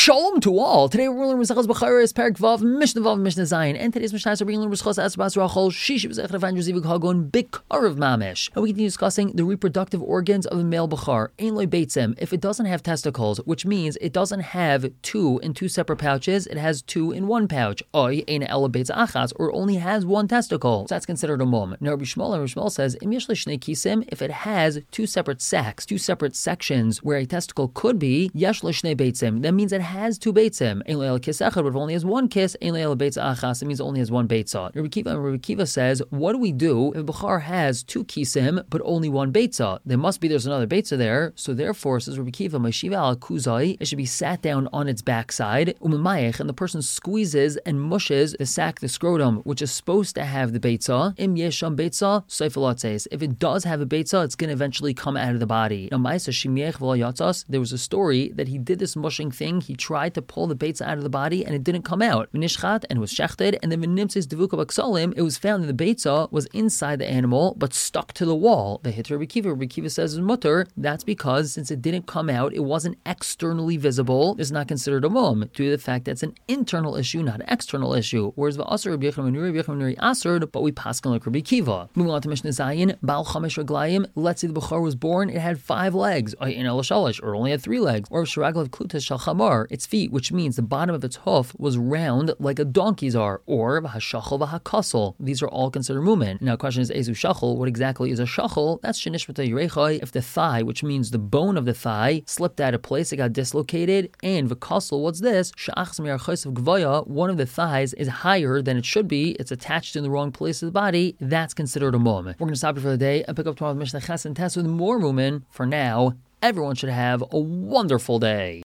Shalom to all. Today we're learning Masechas Becharos, Perek Vav, Mishnah Vav, Mishnah Zayin, and today's Mishnah we're learning B'schos Asbas Rachel, Shishi B'zechad Avan Zivug Hagon, Bikarav Mamish. And we continue discussing the reproductive organs of the male Bechar, Ein Loi Beitzim. If it doesn't have testicles, which means it doesn't have two in two separate pouches, it has two in one pouch. Oy Ein Ela Beitz Achas, or only has one testicle. So that's considered a mum. Now Rabbi Shmuel says, Im Yesh Shnei Kisim, if it has two separate sacs, two separate sections where a testicle could be, Yesh Shnei Beitzim. That means it has two beitzim. Ein le'el kiss echad, but if it only has one kiss, ein le'el beitza achas, it means it only has one beitza. Rabbi Kiva says, what do we do if Bechar has two kisim, but only one beitza? There's another beitza there, so therefore, says Rabbi Kiva, Mashiva al kuzai, it should be sat down on its backside, umamayech, and the person squeezes and mushes the sac, the scrotum, which is supposed to have the beitza. Im yesham beitza, seifelatzes. If it does have a beitza, it's going to eventually come out of the body. Now, Ma'isa shimiech v'lo yatzas, there was a story that he did this mushing thing. He tried to pull the beitza out of the body and it didn't come out. V'nishchat, and it was shechted, and then v'nimtzis devuka b'ksalim, it was found that the beitza was inside the animal but stuck to the wall. The hit Rabbi Kiva. Rabbi Kiva says is mutter. That's because since it didn't come out, it wasn't externally visible. It's not considered a mum due to the fact that it's an internal issue, not an external issue. Whereas v'asar Rabbi Yechon asard, but we paskin like Rabbi Kiva. Moving on to Mishnah Zayin, Baal Chamesh Raglayim. Let's say the Bechar was born, it had 5 legs, or only had 3 legs, or Shiraglav Klutas Shal Chamar, its feet, which means the bottom of its hoof was round like a donkey's are, or v'hashachol v'hakasel. These are all considered mumen. Now, the question is, ezu shachol, what exactly is a shachol? That's shenishmata yirechai, if the thigh, which means the bone of the thigh, slipped out of place, it got dislocated, and v'kasel, what's this? Sha'achs mi'archos of gvaya, one of the thighs is higher than it should be, it's attached in the wrong place of the body, that's considered a mum. We're going to stop here for the day and pick up tomorrow with Mishnah Ches and Tes with more mumen. For now, everyone should have a wonderful day.